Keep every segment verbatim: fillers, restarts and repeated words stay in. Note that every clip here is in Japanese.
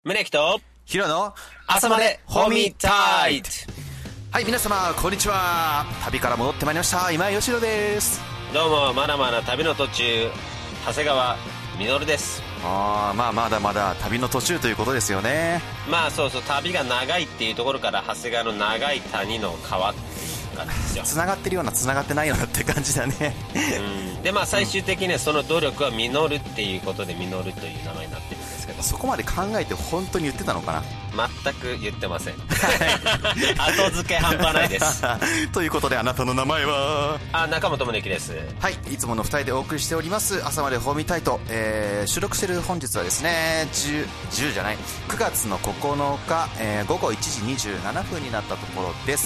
宗木とヒロの朝までホミタイト。 はい、皆様こんにちは。旅から戻ってまいりました今井義郎です。 どうも、まだまだ旅の途中、長谷川実です。 あー、まあまだまだ旅の途中ということですよね。 まあそうそう、旅が長いっていうところから長谷川の長い谷の川っていう感じですよ。 繋がってるような繋がってないようなって感じだね。 うんでまあ最終的にはその努力は実るっていうことで実るという名前になってるんですけど、 そこまで考えて本当に言ってたのかな。 全く言ってません。後付け半端ないです。 ということで、あなたの名前は？ あ、中本宗樹です。 はい、いつものふたりでお送りしております朝までホーミタイト、えー、収録してる本日はですね 10, 10じゃないくがつのここのか、えー、午後いちじにじゅうななふんになったところです。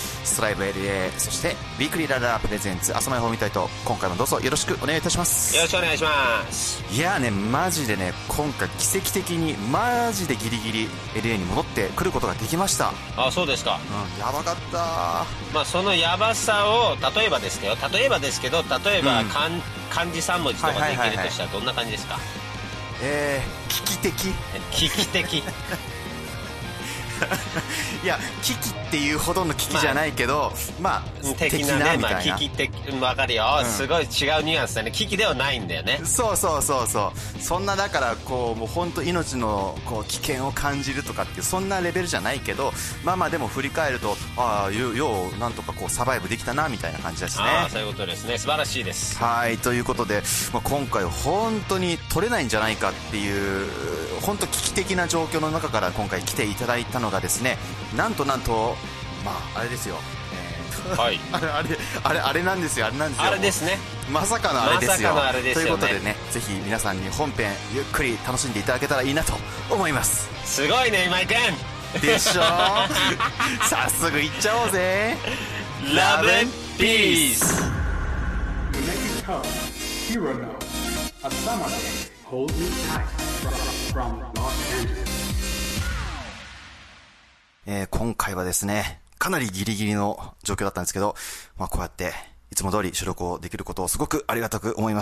ストライブ エルエー、 そしてウィークリーララプレゼンツ朝までホーミタイト、今回もどうぞよろしくお願いいたします。 よろしくお願いします。 いやーね、マジでね、今回奇跡的にマジでギリギリ エルエー に戻ってくることができました。 あ、そうですか。 うん、やばかったー。 まあそのヤバさを例えばですけど例えばですけど例えば、 うん、 漢, 漢字さんもじとかできるとしたらどんな感じですか？ えー、危機的危機的いや、危機っていうほどの危機じゃないけど、まあ、 まあ、的なね、まあ、危機的、わかるよ、うん、すごい違うニュアンスだね。危機ではないんだよね。 そうそうそうそう。そんなだからこうもう本当命のこう危険を感じるとかっていうそんなレベルじゃないけど、まあまあでも振り返ると、ああようようなんとかこうサバイブできたなみたいな感じですね。 ああ、そういうことですね。素晴らしいです。 はい、ということで、まあ、今回本当に取れないんじゃないかっていう本当危機的な状況の中から今回来ていただいたのがですね、なんとなんと、まああれですよ、えー、はいあれあれあれあれなんですよあれなんですよあれですね。 まさかのあれですよ。 まさかのあれですよね。 ということでね、ぜひ皆さんに本編ゆっくり楽しんでいただけたらいいなと思います。 すごいね今井君でしょ早速いっちゃおうぜ。 ラブピース。 えー、今回はですね、かなりギリギリの状況だったんですけど、まあこうやっていつも通り収録をできることをすごくありがたく思います。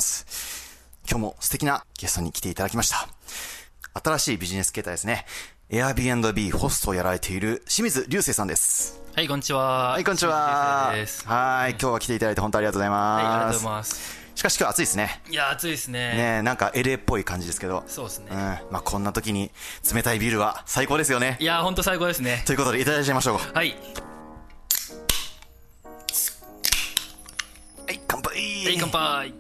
今日も素敵なゲストに来ていただきました。新しいビジネス形態ですね。Airbnb ホストをやられている清水流星さんです。 はい、こんにちは。 はい、こんにちは。 です。 はい、今日は来ていただいて本当ありがとうございます。 はい、ありがとうございます。 しかし今日暑いですね。 いや、暑いですね。 ね、なんか エルエー っぽい感じですけど。 そうですね。 うん、まあこんな時に冷たいビールは最高ですよね。 いや、本当最高ですね。 ということでいただいちゃいましょう。 はい。 はい、乾杯。 はい、乾杯。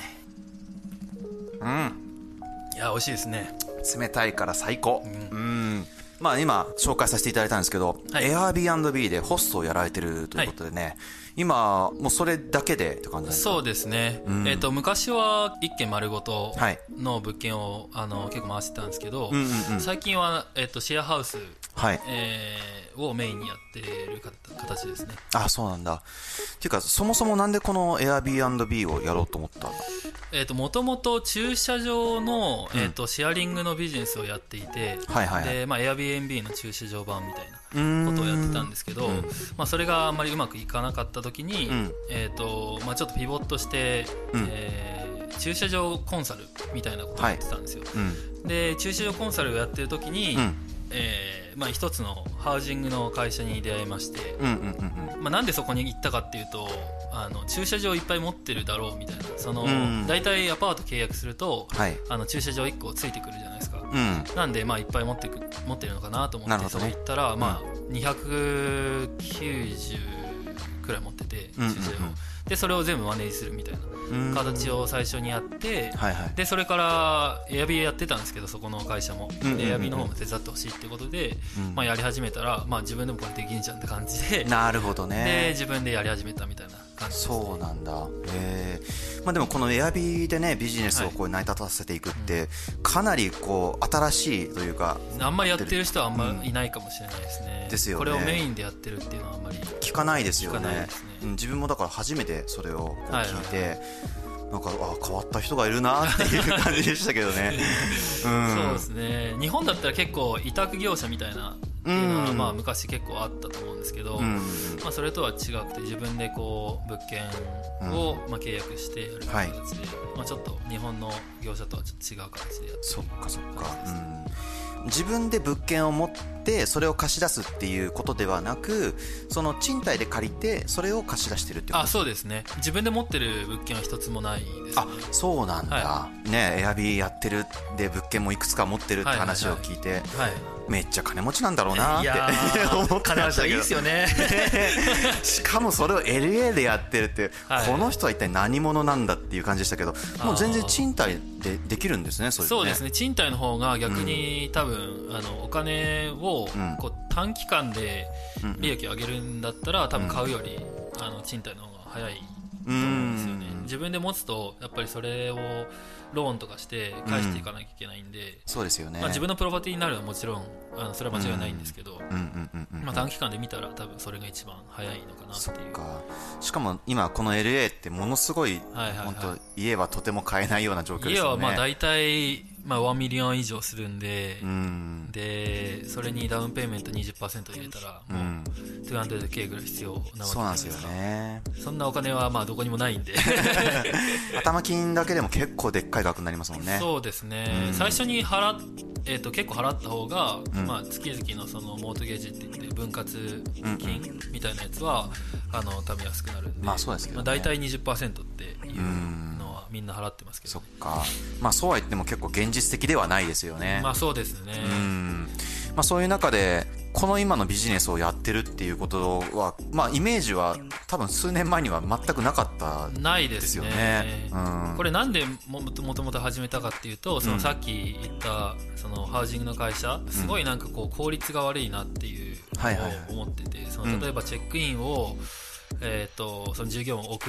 うん。 いや、美味しいですね。 冷たいから最高。うん。うんまあ今紹介させていただいたんですけど、はい、Airbnb でホストをやられてるということでね、はい、今もうそれだけでって感じですか？ そうですね、うん、えーと昔は一軒丸ごとの物件を、はい、あの結構回してたんですけど、うんうんうん、最近は、えーとシェアハウス、はいえー、をメインにやってる形ですね。 あ、そうなんだ。っていうかそもそもなんでこの Airbnb をやろうと思ったの？ えーともともと駐車場の、えーとシェアリングのビジネスをやっていて、はいはいはい、でまあ Airbnb の駐車場版みたいなことをやってたんですけど、うんまあ、それがあんまりうまくいかなかった時に、うんえーとまあ、ちょっとピボットして、うんえー、駐車場コンサルみたいなことをやってたんですよ、はいうん、で駐車場コンサルをやってる時に、うんえーまあ、一つのハウジングの会社に出会いまして、うんうんうんうんまあ、なんでそこに行ったかっていうと、あの駐車場いっぱい持ってるだろうみたいな、その、うん、大体アパート契約すると、はい、あの駐車場いっこついてくるじゃないですか、うん、なんで、まあ、いっぱい持ってく持ってるのかなと思って、ね、そこ行ったら、まあ、にひゃくきゅうじゅうくらい持ってて駐車場、うんうんうん、でそれを全部マネージするみたいな形を最初にやって、はいはい、でそれからエアビーやってたんですけど、そこの会社も、うんうんうん、エアビーの方も手伝ってほしいってことで、うんまあ、やり始めたら、まあ、自分でもこれできんじゃんって感じで、 なるほどね。 で自分でやり始めたみたいな感じです、ね、 そうなんだ。へー、まあ、でもこのエアビーでねビジネスをこう成り立たせていくって、はい、かなりこう新しいというか、 あんまりやってる人はあんまりいないかもしれないですね、うん、ですよね。これをメインでやってるっていうのはあんまり聞かないですよ ね, ね、 うん、自分もだから初めてそれをこう聞いて、はいはいなんかあ変わった人がいるなっていう感じでしたけどね、 うん、そうですね。日本だったら結構委託業者みたいなっていうのは、まあ昔結構あったと思うんですけど、うんまあ、それとは違くて自分でこう物件をまあ契約してやる形で、はいまあ、ちょっと日本の業者とはちょっと違う形でやってる。 そっかそっか、うん自分で物件を持ってそれを貸し出すっていうことではなく、その賃貸で借りてそれを貸し出してるってこと？ あ、そうですね。自分で持ってる物件は一つもないですね。 あ、そうなんだ、はい、ね、エアビーやってるで物件もいくつか持ってるって話を聞いて、はいはいはいはい、めっちゃ金持ちなんだろうなって思ってましたけど、いいですよねしかもそれを エルエー でやってるって、はい、この人は一体何者なんだっていう感じでしたけど、もう全然賃貸でできるんですね。 そ, ねそうですね。賃貸の方が逆に、うん、多分あのお金をこう短期間で利益を上げるんだったら、多分買うより、うん、あの賃貸の方が早いと思うんですよね。自分で持つとやっぱりそれをローンとかして返していかなきゃいけないんで、うん、 そうですよね。 まあ、自分のプロパティになるのはもちろんあのそれは間違いないんですけど、まあ、短期間で見たら多分それが一番早いのかなっていう。そっか。 しかも今この エルエー ってものすごい、はいはいはい、本当家はとても買えないような状況ですよね。 家はまあ大体まあいちミリオン以上するんで、うん、でそれにダウンペイメント にじゅっパーセント 入れたらもう にひゃくケー ぐらい必要なわけです。 そうなんですよね。 そんなお金はまあどこにもないんで頭金だけでも結構でっかい額になりますもんね。 そうですね、うん、最初に払っ、えー、と結構払った方が、うんまあ、月々 の, そのモートゲージって言って分割金みたいなやつは、うんうん、あの多分安くなるんで、 まあそうですけどね、 まあ、大体 にじゅっパーセント っていうのはみんな払ってますけど、 ね、そっか。まあそうは言っても結構現実的ではないですよね。 まあそうですね。 うん、まあ、そういう中でこの今のビジネスをやってるっていうことは、まあ、イメージは多分数年前には全くなかったですよね。 ないですね、うん、これなんで も, もともと始めたかっていうと、そのさっき言ったそのハウジングの会社、すごいなんかこう効率が悪いなっていうのを思ってて、その例えばチェックインをえー、とその従業員を送って、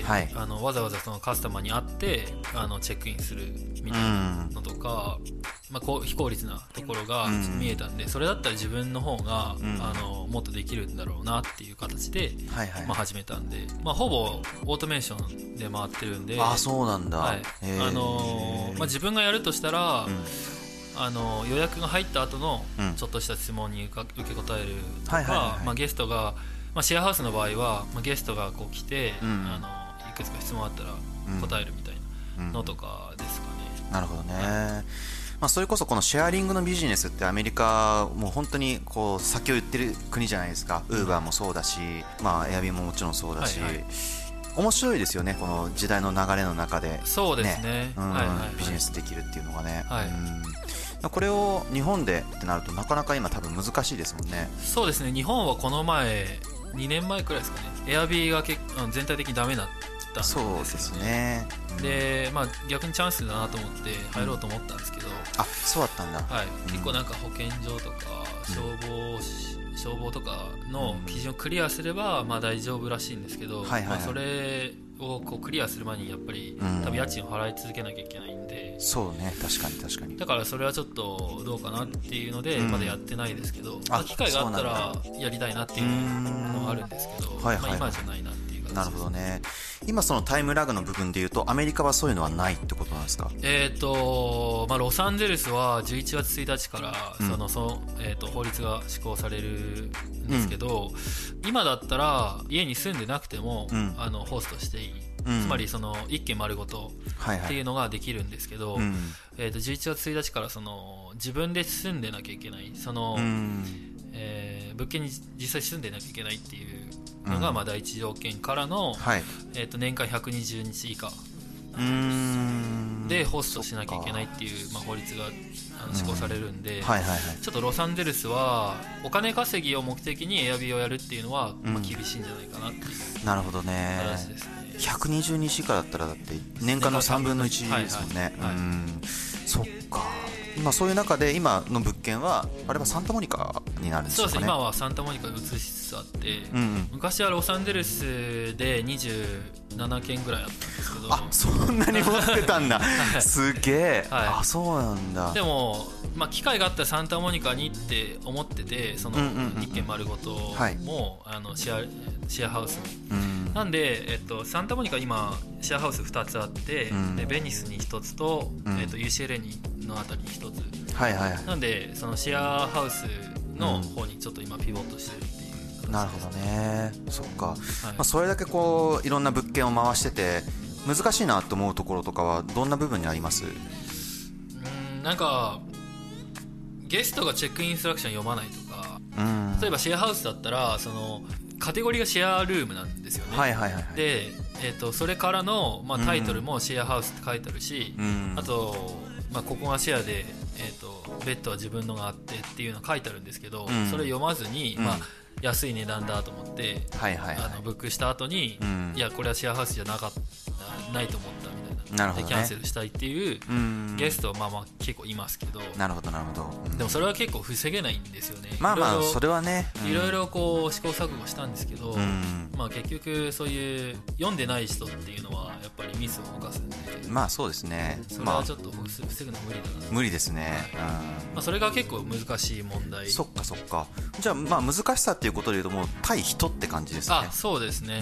はい、あのわざわざそのカスタマーに会ってあのチェックインするみたいなのとか、うんまあ、こう非効率なところが見えたんで、うん、それだったら自分の方が、うん、あのもっとできるんだろうなっていう形で、はいはいまあ、始めたんで、まあ、ほぼオートメーションで回ってるんで。 あ、そうなんだ、はいあのまあ、自分がやるとしたら、うんあの予約が入った後のちょっとした質問に受け答えるとか、はいはいはいまあ、ゲストがまあ、シェアハウスの場合は、まあ、ゲストがこう来て、うん、あのいくつか質問あったら答えるみたいなのとかですかね、 うんうん、なるほどね、はいまあ、それこそこのシェアリングのビジネスってアメリカもう本当にこう先を言ってる国じゃないですか。ウーバーもそうだし、まあ、エアビーももちろんそうだし、はいはい、面白いですよね、この時代の流れの中で、ね、 そうですね、 うんはいはいはい、ビジネスできるっていうのがね、はいうん、これを日本でってなるとなかなか今多分難しいですもんね。 そうですね、日本はこの前にねんまえくらいですかね、エアビーが結全体的にダメになったんですよね。 そうですね、 うん、で、まあ、逆にチャンスだなと思って入ろうと思ったんですけど、うん、 あ、そうだったんだ、 はいうん、結構なんか保健所とか消防、うん、消防とかの基準をクリアすれば、まあ、大丈夫らしいんですけど、はいはいはいまあ、それをこうクリアする前にやっぱり、うん、多分家賃を払い続けなきゃいけないんで、 そうね、確かに確かに。 だからそれはちょっとどうかなっていうので、うん、まだやってないですけど、まあ、機会があったらやりたいなっていうのはあるんですけど、はいはいはいまあ、今じゃないなっていう形です。 なるほどね。今そのタイムラグの部分でいうとアメリカはそういうのはないってことなんですか？ えーとまあ、ロサンゼルスはじゅういちがつついたちからそのその、えー、と法律が施行されるんですけど、うん、今だったら家に住んでなくても、うん、あのホストしていい、うん、つまりその一軒丸ごとっていうのができるんですけど、はいはいえー、とじゅういちがつついたちからその自分で住んでなきゃいけないその、うんえー、物件に実際住んでなきゃいけないっていうのがまあ第一条件からの、はいえー、と年間ひゃくにじゅうにち以下うーんでホストしなきゃいけないっていう、まあ、法律があの施行されるんで、うんはいはいはい、ちょっとロサンゼルスはお金稼ぎを目的にエアビーをやるっていうのは、まあ、厳しいんじゃないかなっていうなるほどね話ですね。 ひゃくにじゅうにち以下だったらだって年間のさんぶんのいちですもんね、はいはいはい、うんそっか。今そういう中で今の物件はあれはサンタモニカになるんですかね。 そうですね、今はサンタモニカに移しつつあって、うんうん、昔はロサンゼルスでにじゅうななけんぐらいあったんですけど。 あ、そんなに持ってたんだ、はい、すげえ、はい、あ、そうなんだ。 でも、まあ、機会があったらサンタモニカにって思ってて、そのいっけん丸ごとも、はい、あのシェア、シェアハウスに、うん、なんで、えっと、サンタモニカ今シェアハウスふたつあって、うん、でベニスにひとつと、うんえっと、ユーシーエルエー にのあたりにひとつ、はいはいはい、なんでそのシェアハウスの方にちょっと今ピボットしてるっていう、 うん、なるほどね。そっか、はいまあ、それだけこういろんな物件を回してて難しいなと思うところとかはどんな部分にあります？ うんなんかゲストがチェックインインストラクション読まないとか、うん、例えばシェアハウスだったらそのカテゴリーがシェアルームなんですよね、 はいはいはい、 で、えー、とそれからの、まあ、タイトルもシェアハウスって書いてあるし、うん、あと、まあ、ここがシェアで、えー、とベッドは自分のがあってっていうのが書いてあるんですけど、うん、それ読まずに、うん、まあ、安い値段だと思って、はいはいはい、あのブックした後に、うん、いやこれはシェアハウスじゃなかったないと思ったみたいな、なるほどね、でキャンセルしたいっていうゲストはまあまあ結構いますけど、 なるほどなるほど、うん、 でもそれは結構防げないんですよね。 まあまあそれはね、 いろいろこう試行錯誤したんですけど、うん、まあ結局そういう読んでない人っていうのはやっぱりミスを犯すんで、 まあそうですね、 それはちょっと防ぐのは無理だな、 無理ですね、うん、 まあ、それが結構難しい問題。 そっかそっか。じゃあまあ難しさっていうことでいうともう対人って感じですね。 あ、そうですね。うん、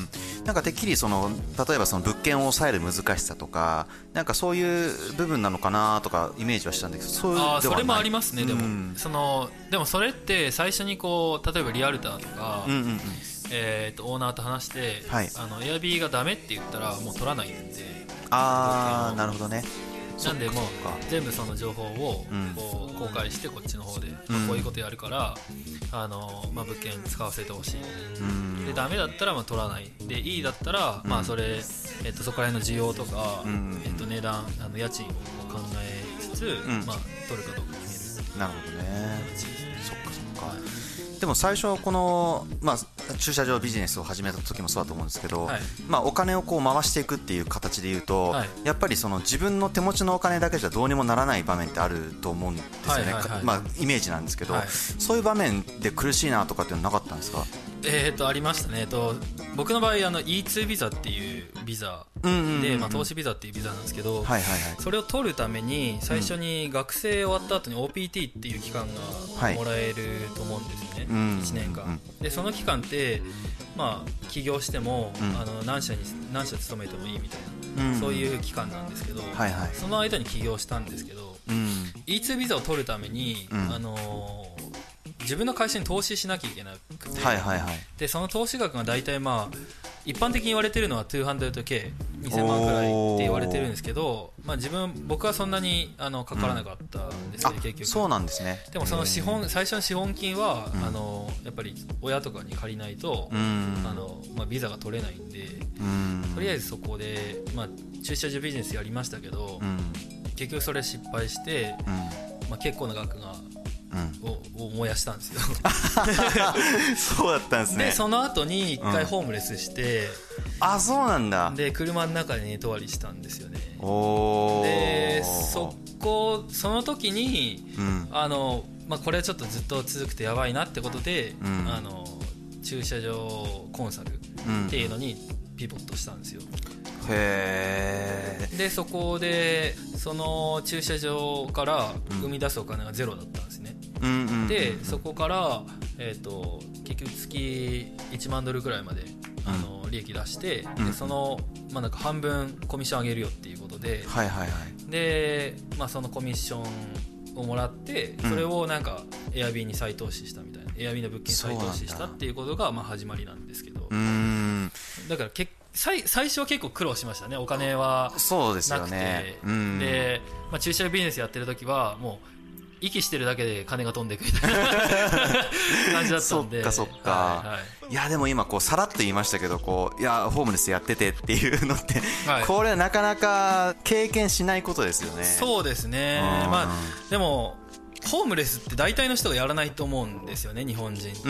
なんかてっきりその例えばその物件を抑える難しさとかなんかそういう部分なのかなとかイメージはしたんだけど、そういうではない。あ、 それもありますね。でも、うん、そのでもそれって最初にこう例えばリアルターとか、うんうんうん、えー、とオーナーと話して、はい、あのエアビーがダメって言ったらもう取らないんで。 ああ、なるほどね。 なんでもう全部その情報をこう公開してこっちの方でこういうことやるからあのまあ物件使わせてほしいで、ダメだったらまあ取らないで、いいだったらまあそれえっとそこら辺の需要とかえっと値段あの家賃を考えつつまあ取るかどうか決める。 なるほどね。そっかそっか。でも最初この、まあ、駐車場ビジネスを始めた時もそうだと思うんですけど、はい、まあ、お金をこう回していくっていう形でいうと、はい、やっぱりその自分の手持ちのお金だけじゃどうにもならない場面ってあると思うんですよね、はいはいはい、まあ、イメージなんですけど、はい、そういう場面で苦しいなとかっていうのはなかったんですか？ えー、とありましたね。えー、と僕の場合あの イーツー ビザっていうビザで、うんうんうんうん、まあ、投資ビザっていうビザなんですけど、はいはいはい、それを取るために最初に学生終わった後に オーピーティー っていう期間がもらえると思うんですね、はい、いちねんかん、うんうんうん、でその期間って、まあ、起業しても、うん、あの何社に何社勤めてもいいみたいな、うん、そういう期間なんですけど、はいはい、その間に起業したんですけど、うん、イーツー ビザを取るために、うん、あのー自分の会社に投資しなきゃいけなくて、はいはいはい、でその投資額が大体まあ一般的に言われてるのは にひゃくケーにせんまんくらいって言われてるんですけど、まあ、自分僕はそんなにあのかからなかったんですね、うん、結局。 そうなんですね。 でもその資本最初の資本金は、うん、あのやっぱり親とかに借りないと、うん、あのまあ、ビザが取れないんで、うん、とりあえずそこで、まあ、駐車場ビジネスやりましたけど、うん、結局それ失敗して、うん、まあ、結構な額がうん、を, を燃やしたんですよそうだったんですね。 でその後に一回ホームレスして、 うん、あ、そうなんだ。 で車の中で寝泊まりしたんですよね。おでそこその時に、うん、あのまあ、これはちょっとずっと続くとやばいなってことで、うん、あの駐車場コンサルっていうのにピボットしたんですよ。 へでそこでその駐車場から生み出すお金がゼロだったんですね、うん、でそこから、えー、と結局月いちまんドルくらいまであの利益出して、うん、でその、まあ、なんか半分コミッション上げるよっていうことで、はいはいはい、で、まあ、そのコミッションをもらってそれをなんかエアビーに再投資したみたいな、エアビーの物件に再投資したっていうことがまあ始まりなんですけど、うーん、だから結最, 最初は結構苦労しましたね。お金はなくて、 そうですよね、うん、 で、まあ、駐車場ビジネスやってる時はもう息してるだけで金が飛んでいくみたいな感じだったんで。 そっかそっか、はいはい、いやでも今こうさらっと言いましたけど、こういやホームレスやっててっていうのって、はい、これはなかなか経験しないことですよね。 そうですね、まあ、でもホームレスって大体の人がやらないと思うんですよね、日本人。うん、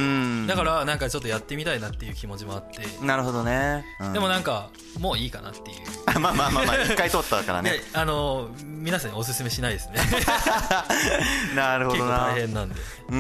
だからなんかちょっとやってみたいなっていう気持ちもあって。 なるほどね、うん、 でもなんかもういいかなっていうまあまあまあまあ一回通ったからねあの皆さんにおすすめしないですねなるほどな、 結構大変なんで。うん、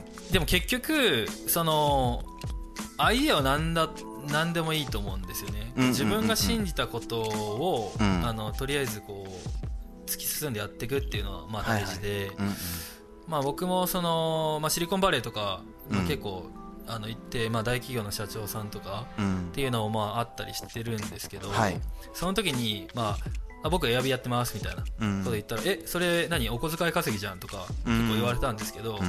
でも結局そのアイデアは何だ何でもいいと思うんですよね、うんうんうんうん、自分が信じたことを、うん、あのとりあえずこう突き進んでやっていくっていうのはまあ大事で、はいはい、うんうん、まあ、僕もその、まあ、シリコンバレーとか、まあ、結構、うん、あの行って、まあ、大企業の社長さんとかっていうのもまああったりしてるんですけど、はい、その時に、まあ、あ僕はエアビーやってますみたいなこと言ったら、うん、えそれ何お小遣い稼ぎじゃんとか結構言われたんですけど、うん、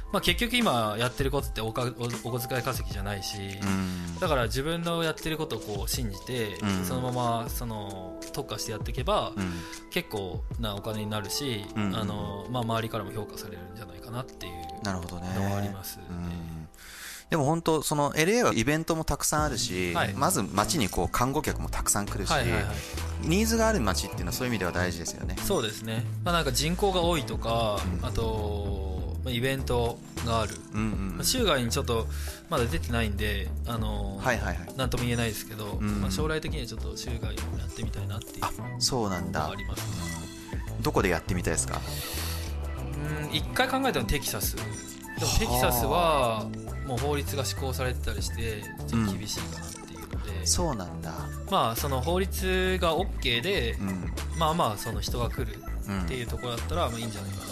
まあ、結局今やってることっておかお小遣い稼ぎじゃないし、うん、だから自分のやってることをこう信じて、うん、そのままその特化してやっていけば、うん、結構なお金になるし、うん、あのまあ、周りからも評価されるんじゃないかなっていうのはありますね。 でも本当その エルエー はイベントもたくさんあるし、はい、まず街にこう観光客もたくさん来るし、はいはいはい、ニーズがある街っていうのはそういう意味では大事ですよね。 そうですね、まあ、なんか人口が多いとか、うん、あとイベントがある、うんうんまあ、州外にちょっとまだ出てないんで、あのーはいはいはい、なんとも言えないですけど、うんまあ、将来的にはちょっと州外もやってみたいなっていうあそうなんだありますね。 どこでやってみたいですか？ うん一回考えたのはテキサスでもテキサスはもう法律が施行されてたりしてちょっと厳しいかなっていうので、 うん、そうなんだ。 まあその法律が OK で、うん、まあまあその人が来るっていうところだったらまあいいんじゃないかなっていう、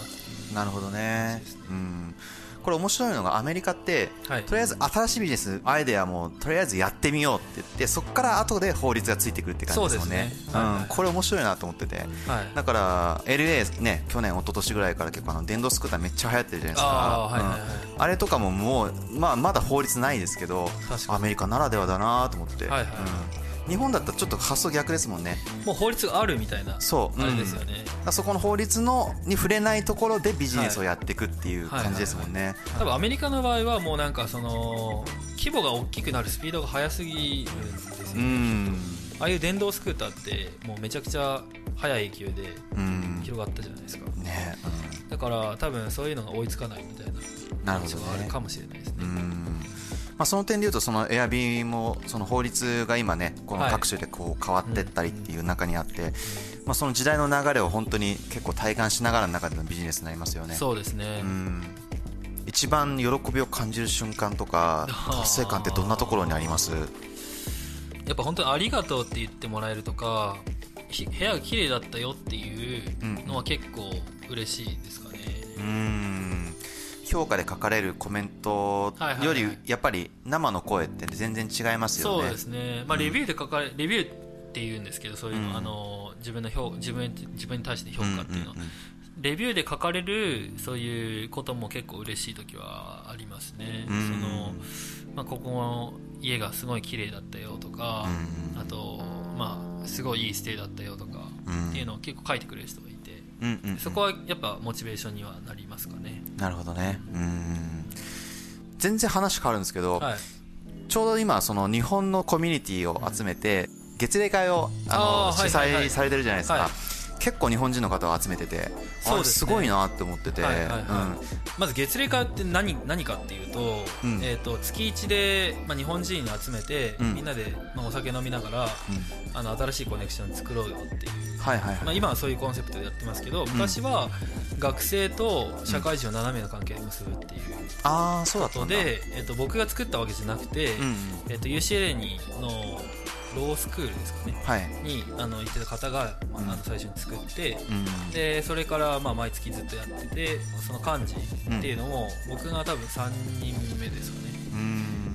なるほどね、うん、これ面白いのがアメリカって、はい、とりあえず新しいビジネスアイデアもとりあえずやってみようって言ってそこから後で法律がついてくるって感じですもんね。そうですね、うんはいはい、これ面白いなと思ってて、はい、だから エルエー ね去年一昨年ぐらいから結構あの電動スクーターめっちゃ流行ってるじゃないですか。 あ,、はいはいはいうん、あれとかももう、まあ、まだ法律ないですけどアメリカならではだなと思って、はいはいうん、日本だったらちょっと発想逆ですもんね。 もう法律があるみたいなそうあれですよね、 うん、そこの法律のに触れないところでビジネスをやっていくっていう感じですもんね、はいはいはいはい、 多分アメリカの場合はもうなんかその規模が大きくなるスピードが速すぎるんですよね。うんああいう電動スクーターってもうめちゃくちゃ速い勢いで広がったじゃないですか、ねうん、だから多分そういうのが追いつかないみたいな感じはあるかもしれないですね。うんまあ、その点でいうとそのエアビーもその法律が今ねこの各種でこう変わっていったりっていう中にあって、はいまあ、その時代の流れを本当に結構体感しながらの中でのビジネスになりますよね。 そうですね、うん一番喜びを感じる瞬間とか達成感ってどんなところにあります？ やっぱ本当にありがとうって言ってもらえるとか部屋が綺麗だったよっていうのは結構嬉しいですかね、うん、うん評価で書かれるコメントよりやっぱり生の声って全然違いますよね。 そうですね、まあ、レビューで書かれレビューって言うんですけどそういうの、うん、あの自分の評自分自分に対して評価っていうの、うんうんうんレビューで書かれるそういうことも結構嬉しい時はありますね。そのまあ、ここの家がすごい綺麗だったよとかあと、まあ、すごいいいステイだったよとかっていうのを結構書いてくれる人がいてそこはやっぱモチベーションにはなりますかね。 なるほどね。うん全然話変わるんですけど、はい、ちょうど今その日本のコミュニティを集めて月例会をあの主催されてるじゃないですか、はいはいはい結構日本人の方を集めててそうです、ね、すごいなって思ってて、はいはいはいうん、 まず月例会って 何, 何かっていうと、うんえー、と月いちで、まあ、日本人を集めて、うん、みんなで、まあ、お酒飲みながら、うん、あの新しいコネクション作ろうよっていう、はいはいはいまあ、今はそういうコンセプトでやってますけど昔は学生と社会人を斜めの関係を結ぶっていうことで、えー、と僕が作ったわけじゃなくて、うんえー、と ユーシーエルエー にのロースクールですかね、はい、にあの行ってた方が、まあ、あの最初に作って、うん、でそれから、まあ、毎月ずっとやっててその幹事っていうのも、うん、僕が多分さんにんめですかね、うん、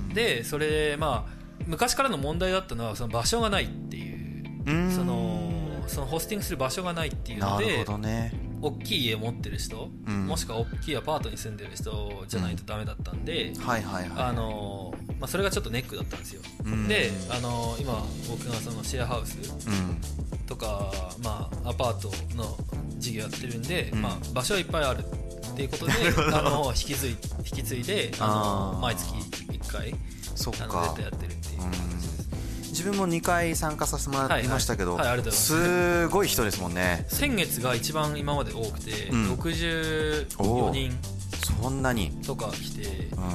でそれ、まあ、昔からの問題だったのはその場所がないっていう、うん、そのそのホスティングする場所がないっていうのでなるほどね大きい家持ってる人、うん、もしくは大きいアパートに住んでる人じゃないとダメだったんで、うんはいはいはいあのまあ、それがちょっとネックだったんですよ、うん、であの今僕がそのシェアハウスとか、まあ、アパートの事業やってるんで、うんまあ、場所はいっぱいあるっていうことであの引き継い、引き継いであの毎月いっかいそっかあの絶対やってるっていう感じです。 自分もにかい参加させてもらいましたけど、はいはいはい、すごい人ですもんね。 先月が一番今まで多くて、うん、ろくじゅうよにんそんなにとか来て、うんうん、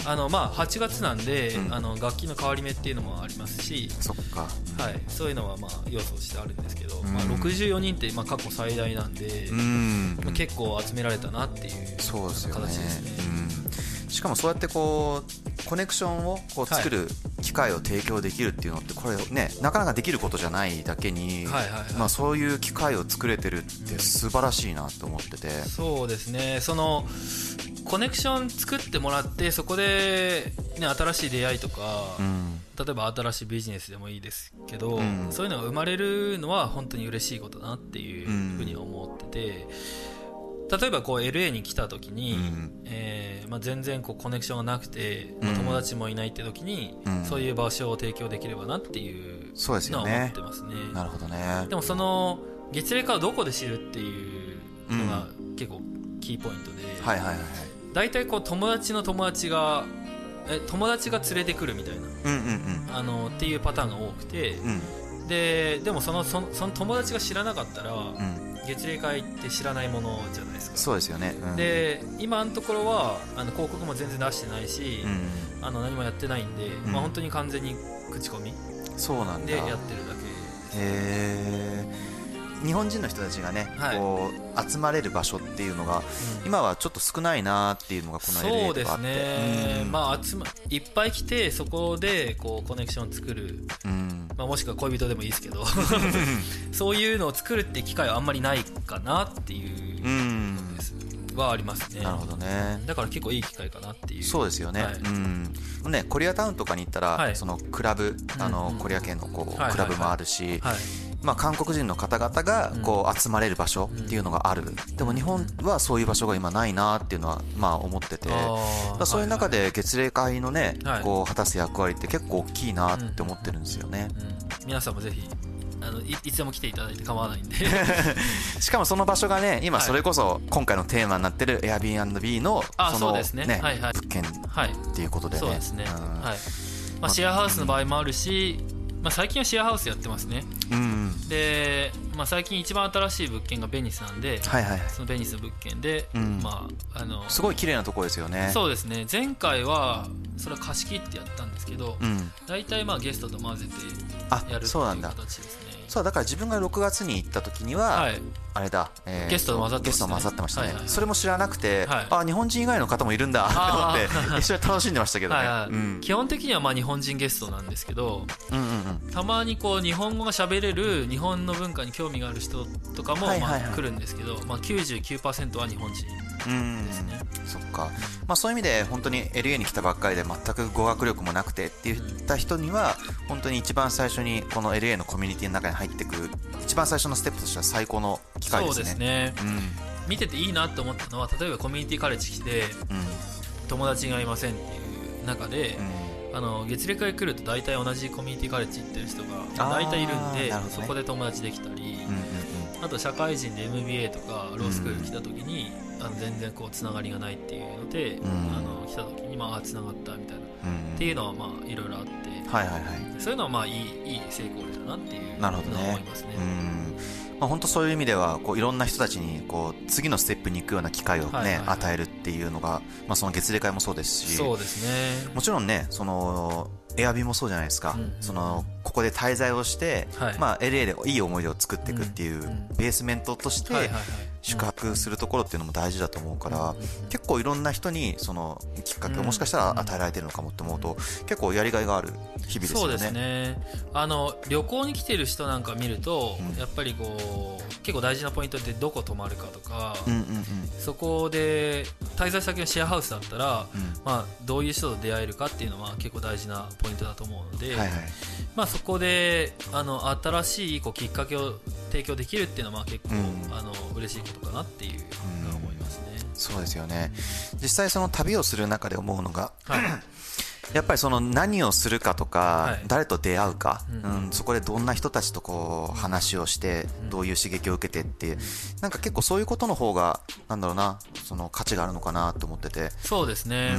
あのまあはちがつなんで、うん、あの楽器の変わり目っていうのもありますしそっか、 はい、そういうのはまあ要素としてあるんですけど、うんまあ、ろくじゅうよにんってまあ過去最大なんで、うんまあ、結構集められたなっていう形ですね。 しかもそうやってこうコネクションをこう作る機会を提供できるっていうのってこれねなかなかできることじゃないだけに、はいはいはいまあ、そういう機会を作れてるって素晴らしいなと思ってて、うん、 そうですねそのコネクション作ってもらってそこで、ね、新しい出会いとか、うん、例えば新しいビジネスでもいいですけど、うん、そういうのが生まれるのは本当に嬉しいことだなっていうふうに思ってて、例えばこう エルエー に来た時に、うんえーまあ、全然こうコネクションがなくて、まあ、友達もいないって時に、うん、そういう場所を提供できればなっていうのは思ってますね。 なるほどね。 でもその月齢化をどこで知るっていうのが結構キーポイントで、 うん、はいはいはい、 大体こう友達の友達がえ友達が連れてくるみたいな、 うんうんうん、 あのっていうパターンが多くて、うん、で, でもそのそのその友達が知らなかったら、うん、月例会って知らないものじゃないですか。 そうですよね、うん、 で今のところはあの広告も全然出してないし、うん、あの何もやってないんで、うん、まあ、本当に完全に口コミそうなんだでやってるだけです。 へー。日本人の人たちがね、はい、こう集まれる場所っていうのが、うん、今はちょっと少ないなっていうのがこの エルエー とかあって、そうですね、 うん、まあ、集まいっぱい来てそこでこうコネクションを作る、うん、まあ、もしくは恋人でもいいですけどそういうのを作るって機会はあんまりないかなっていうのです、うん、はありますね。 なるほどね。 だから結構いい機会かなっていう。 そうですよね、はい、うんね、コリアタウンとかに行ったら、はい、そのクラブ、あの、うんうん、コリア系のこう、はいはいはい、クラブもあるし、はいはい、まあ、韓国人の方々がこう集まれる場所っていうのがある、うん、でも日本はそういう場所が今ないなっていうのはまあ思ってて、だそういう中で月例会のね、はい、こう果たす役割って結構大きいなって思ってるんですよね、うんうん、 皆さんもぜひあの い, いつでも来ていただいて構わないんでしかもその場所がね今それこそ今回のテーマになってる Airbnb のそのね物件っていうことでね、 そうですね、はい、まあ、シェアハウスの場合もあるし、まあ、最近はシェアハウスやってますね、うん、で、まあ、最近一番新しい物件がベニスなんで、はいはい、そのベニスの物件で、うん、まあ、あのすごい綺麗なところですよね。 そうですね、前回はそれは貸し切ってやったんですけど、うん、大体まあゲストと混ぜてやるっていう形ですね。 そうだから自分がろくがつに行った時には、はい、あれだ、 えー、ゲスト混ざってましたね。ゲスト混ざってましたね、はいはいはい、それも知らなくて、はい、あ日本人以外の方もいるんだって思って一緒に楽しんでましたけどね、はいはい、うん、 基本的にはまあ日本人ゲストなんですけど、うんうんうん、たまにこう日本語が喋れる日本の文化に興味がある人とかもまあ来るんですけど、まあ、きゅうじゅうきゅうパーセント は日本人ですね。 そっか、まあ、そういう意味で本当に エルエー に来たばっかりで全く語学力もなくてって言った人には本当に一番最初にこの エルエー のコミュニティの中に入ってくる一番最初のステップとしては最高の機会ですね。 そうですね、うん、見てていいなと思ったのは例えばコミュニティカレッジ来て、うん、友達がいませんっていう中で、うん、あの月例会来ると大体同じコミュニティカレッジ行ってる人が大体いるんで、ね、そこで友達できたり、うんうんうん、あと社会人で エムビーエー とかロースクール来た時に、うん、あの全然こうつながりがないっていうので、うん、あの来た時にまあつながったみたいな、うん、っていうのはまあいろいろあって、はいはいはい、そういうのはまあいい、いい成功例だなっていうのは思いますね。 まあ、本当そういう意味ではこういろんな人たちにこう次のステップに行くような機会を、ね、はいはいはい、与えるっていうのが、まあ、その月例会もそうですし、 そうですね、 もちろんねそのエアビーもそうじゃないですか、うんうん、そのここで滞在をして、はい、まあ、エルエー でいい思い出を作っていくっていうベースメントとして宿泊するところっていうのも大事だと思うから、結構いろんな人にそのきっかけをもしかしたら与えられてるのかもって思うと結構やりがいがある日々ですよね。 そうですね、あの旅行に来てる人なんか見ると、うん、やっぱりこう結構大事なポイントってどこ泊まるかとか、うんうんうん、そこで滞在先のシェアハウスだったら、うん、まあ、どういう人と出会えるかっていうのは結構大事なポイントだと思うので、はいはい、まあ、そこであの新しいこうきっかけを提供できるっていうのはまあ結構、うん、あの嬉しいことかなっていうのは思いますね、 うん、そうですよね。実際その旅をする中で思うのが、はい、やっぱりその何をするかとか、はい、誰と出会うか、うんうん、そこでどんな人たちとこう話をしてどういう刺激を受けてっていう、なんか結構そういうことの方がなんだろうな、その価値があるのかなと思ってて。 そうですね、うん、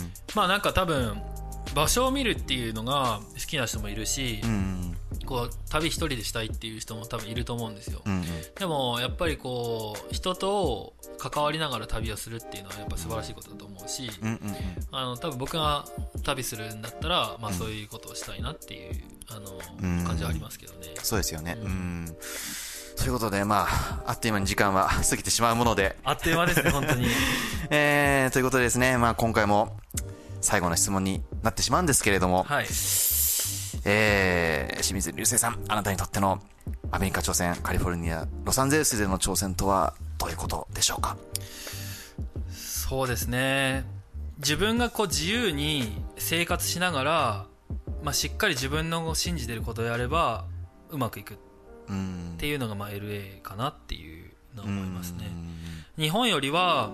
まあなんか多分場所を見るっていうのが好きな人もいるし、うん、こう旅一人でしたいっていう人も多分いると思うんですよ、うんうん、でもやっぱりこう人と関わりながら旅をするっていうのはやっぱ素晴らしいことだと思うし、うんうんうん、あの多分僕が旅するんだったら、まあ、そういうことをしたいなっていうあの感じはありますけどね。 そうですよね、うん、ということで、まあ、あっという間に時間は過ぎてしまうものであっという間ですね本当に、 えー、ということでですね、まあ、今回も最後の質問になってしまうんですけれども、はい、えー、清水流星さん、あなたにとってのアメリカ挑戦、カリフォルニア、ロサンゼルスでの挑戦とはどういうことでしょうか。 そうですね、自分がこう自由に生活しながら、まあ、しっかり自分の信じていることをやればうまくいくっていうのがまあ エルエー かなっていうのを思いますね。日本よりは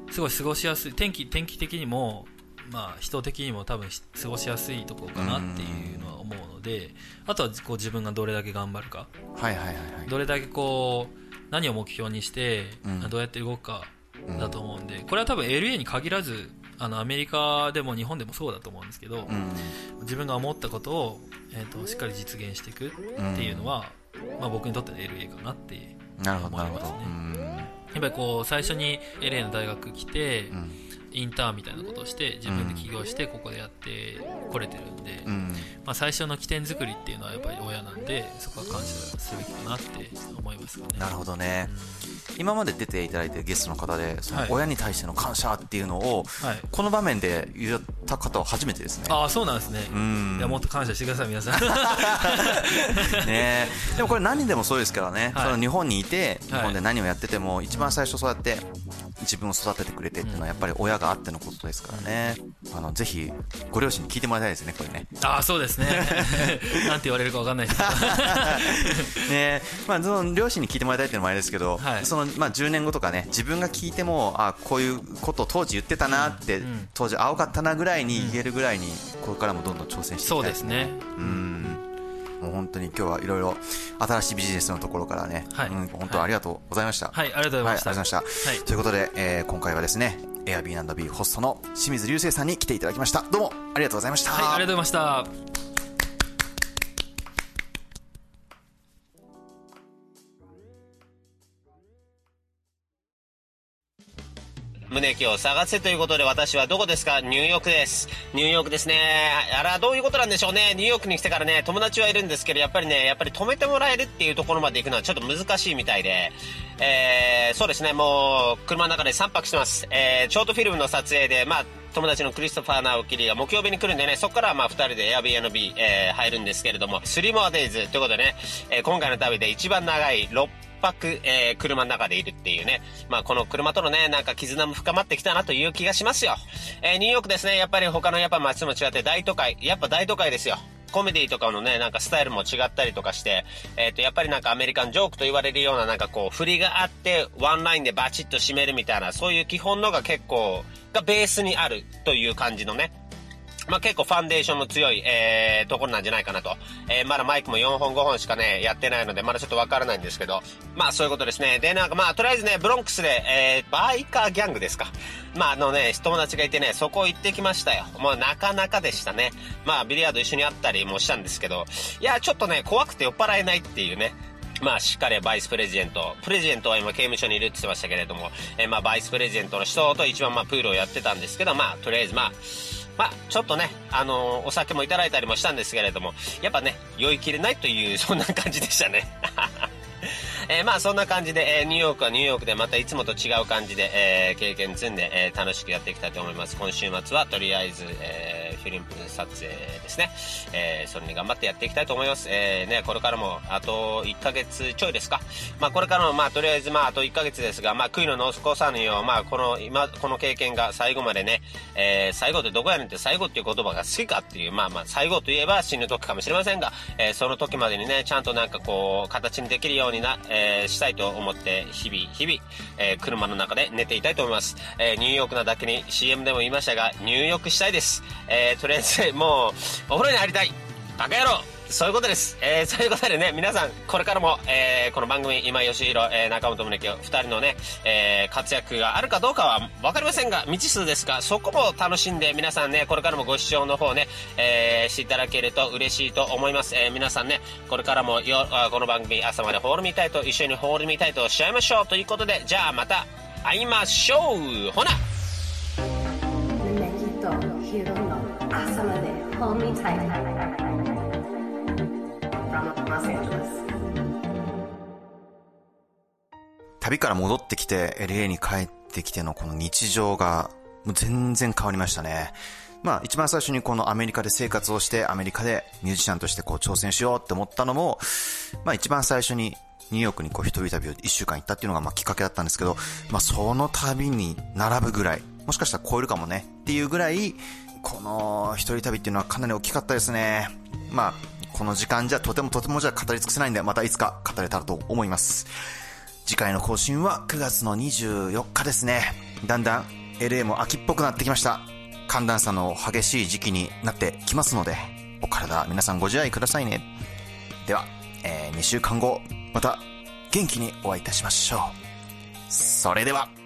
すごい過ごしやすい、天気天気的にも、まあ、人的にも多分過ごしやすいところかなっていうのは思うので、あとはこう自分がどれだけ頑張るか、 はいはいはいはい、 どれだけこう何を目標にして、うん、どうやって動くかだと思うんで、これは多分 エルエー に限らず、あのアメリカでも日本でもそうだと思うんですけど、うん、自分が思ったことを、えーと、しっかり実現していくっていうのは、うん、まあ、僕にとっての エルエー かなって思いますね。 なるほどなるほど、うん、 やっぱりこう最初に エルエー の大学来て、うん、インターンみたいなことをして自分で起業してここでやってこれてるんで、うん、まあ、最初の起点作りっていうのはやっぱり親なんで、そこは感謝すべきかなって思いますかね。 なるほどね、うん、今まで出ていただいているゲストの方でその親に対しての感謝っていうのを、はい、この場面で言った方は初めてですね。 ああ、そうなんですね。うん、いや、もっと感謝してください皆さんね。でもこれ何でもそうですからね、はい、その日本にいて日本で何をやってても、はい、一番最初そうやって自分を育ててくれてっていうのはやっぱり親があってのことですからね。あのぜひご両親に聞いてもらいたいですね、これね。 ああ、そうですねなんて言われるか分かんないですけどね、まあ、その両親に聞いてもらいたいっていうのもあれですけど、はい、そのまあじゅうねんごとかね、自分が聞いても、あ、こういうことを当時言ってたなって、うん、当時青かったなぐらいに言えるぐらいに、これからもどんどん挑戦していきたい。 そうですね。 うん、もう本当に今日はいろいろ新しいビジネスのところからね、はい、うん、本当ありがとうございました。 はい、ありがとうございました。 はい、ありがとうございました。はい、ということで、えー、今回はですね、Airbnb ホストの清水流星さんに来ていただきました。どうもありがとうございました。 はい、ありがとうございました。 胸キを探せということで、私はどこですか？ニューヨークです。ニューヨークですね。あら、どういうことなんでしょうね。ニューヨークに来てからね、友達はいるんですけど、やっぱりね、やっぱり止めてもらえるっていうところまで行くのはちょっと難しいみたいで、えー、そうですね、もう車の中でさんぱくしてます。えー、ショートフィルムの撮影で、まあ友達のクリストファー・ナオキリが木曜日に来るんでね、そこからはまあふたりで Airbnb、えー、入るんですけれども、スリーモアデイズということでね、えー、今回の旅で一番長いろっぱく、えー、車の中でいるっていうね、まあこの車とのね、なんか絆も深まってきたなという気がしますよ。えー、ニューヨークですね、やっぱり他のやっぱ街とも違って大都会、やっぱ大都会ですよ。コメディとかのね、なんかスタイルも違ったりとかして、えっと、やっぱりなんかアメリカンジョークと言われるようななんかこう、振りがあって、ワンラインでバチッと締めるみたいな、そういう基本のが結構、がベースにあるという感じのね、まあ、結構ファンデーションの強い、えー、ところなんじゃないかなと。えー、まだマイクもよんほんごほんしかね、やってないので、まだちょっとわからないんですけど、まあそういうことですね。で、なんかまあとりあえずね、ブロンクスで、えー、バイカーギャングですか。まああのね、友達がいてね、そこ行ってきましたよ。もうなかなかでしたね。まあビリヤード一緒に会ったりもしたんですけど、いや、ちょっとね、怖くて酔っ払えないっていうね。まあ、しっかりバイスプレジデント。プレジデントは今刑務所にいるって言ってましたけれども、えー、まあ、バイスプレジデントの人と一番まあ、プールをやってたんですけど、まあ、とりあえずまあ、まあ、ちょっとね、あのー、お酒もいただいたりもしたんですけれども、やっぱね、酔いきれないという、そんな感じでしたね。えー、まあそんな感じで、えー、ニューヨークはニューヨークでまたいつもと違う感じで、えー、経験積んで、えー、楽しくやっていきたいと思います。今週末はとりあえず、えー、フィルム撮影ですね、えー、それに頑張ってやっていきたいと思います。えー、ね、これからもあといっかげつちょいですか。まあこれからもまあとりあえずまああといっかげつですが、まあ悔いの残さぬよう、まあこの今この経験が最後までね、えー、最後ってどこやねんって最後っていう言葉が好きかっていう、まあまあ最後といえば死ぬ時かもしれませんが、えー、その時までにねちゃんとなんかこう形にできるようにな、えー、したいと思って日々日々、えー、車の中で寝ていたいと思います。えー、ニューヨークなだけに シーエム でも言いましたが入浴したいです。えー、とりあえずもうお風呂に入りたいバカ野郎、そういうことです。えー、そういうことでね、皆さんこれからも、えー、この番組今吉弘、えー、中本宗樹ふたりのね、えー、活躍があるかどうかは分かりませんが未知数ですが、そこも楽しんで皆さんねこれからもご視聴の方ね、えー、していただけると嬉しいと思います。えー、皆さんねこれからもよこの番組朝までホールミタイと一緒にホールミタイとしちゃいましょうということで、じゃあまた会いましょう。ほな宗樹と弘の朝までホールミタイ旅から戻ってきて エルエー に帰ってきてのこの日常がもう全然変わりましたね。まあ一番最初にこのアメリカで生活をしてアメリカでミュージシャンとしてこう挑戦しようって思ったのも、まあ一番最初にニューヨークにこう一人旅をいっしゅうかん行ったっていうのがまあきっかけだったんですけど、まあその旅に並ぶぐらい、もしかしたら超えるかもねっていうぐらいこの一人旅っていうのはかなり大きかったですね。まあこの時間じゃとてもとてもじゃ語り尽くせないんで、またいつか語れたらと思います。次回の更新はくがつのにじゅうよっかですね。 だんだん エルエー も秋っぽくなってきました。寒暖差の激しい時期になってきますので、お体皆さんご自愛くださいね。では、えー、にしゅうかんごまた元気にお会いいたしましょう。それでは。